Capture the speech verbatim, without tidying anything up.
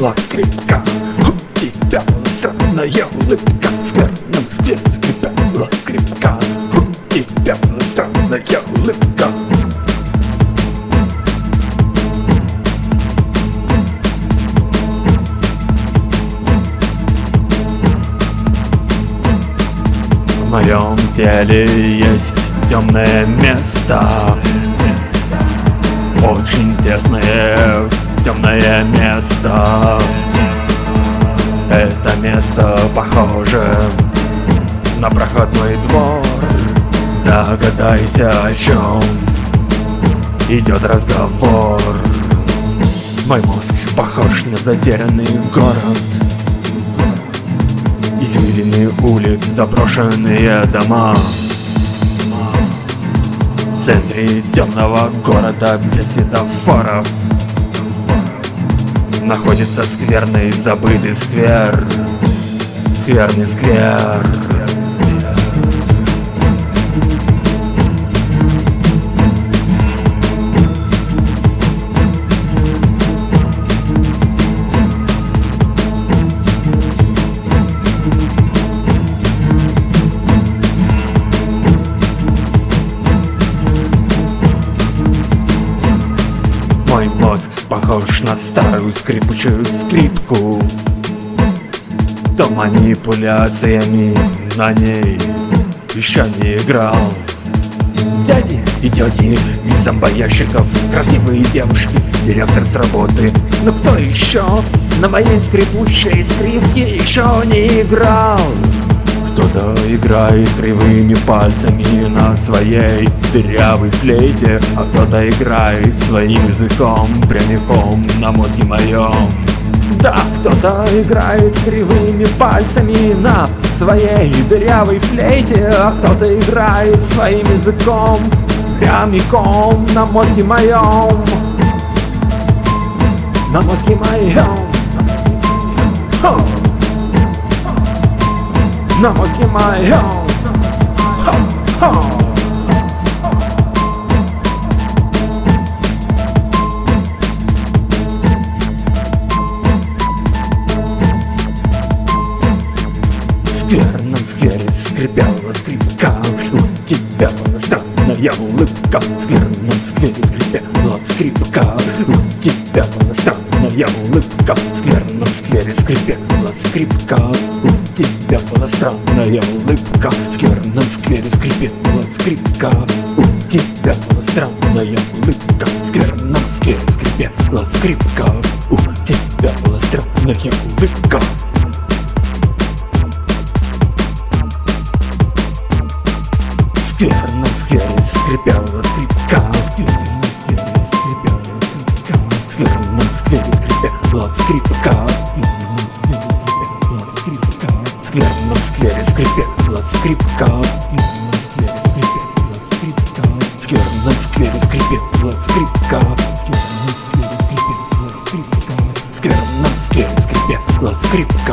лак скрипка. У тебя странная улыбка, в скверном стиле скрипела скрипка. У тебя странная улыбка. В моем теле есть темное место, очень тесное темное место. Это место похоже на проходной двор. Догадайся, о чем идет разговор. Мой мозг похож на затерянный город. Извилины улиц, заброшенные дома. В центре темного города без светофоров находится скверный забытый сквер. Скверный сквер. Мой мозг похож на старую скрипучую скрипку. То манипуляциями на ней еще не играл. Дяди и тети из зомбоящиков, красивые девушки, директор с работы. Но кто еще на моей скрипучей скрипке еще не играл? Кто-то играет кривыми пальцами на своей дырявой флейте, а кто-то играет своим языком прямиком на мозге моем. Да, кто-то играет кривыми пальцами на своей дырявой флейте, а кто-то играет своим языком прямиком на мозге моем. На мозге моем. Хо! На мозге моем. Хо! В скверном сквере скрипела скрипка. У тебя была странная улыбка. В скверном сквере скрипела скрипка. У тебя была странная улыбка. В скверном сквере скрипела скрипка. У тебя была странная улыбка. В скверном сквере скрипела скрипка. У тебя была странная улыбка. В скверном сквере скрипела скрипка. У тебя была странная улыбка. В скверном сквере скрипела скрипка. В скверном сквере скрипела скрипка. В скверном сквере скрипела скрипка. В скверном сквере скрипела скрипка. В скверном сквере скрипела скрипка.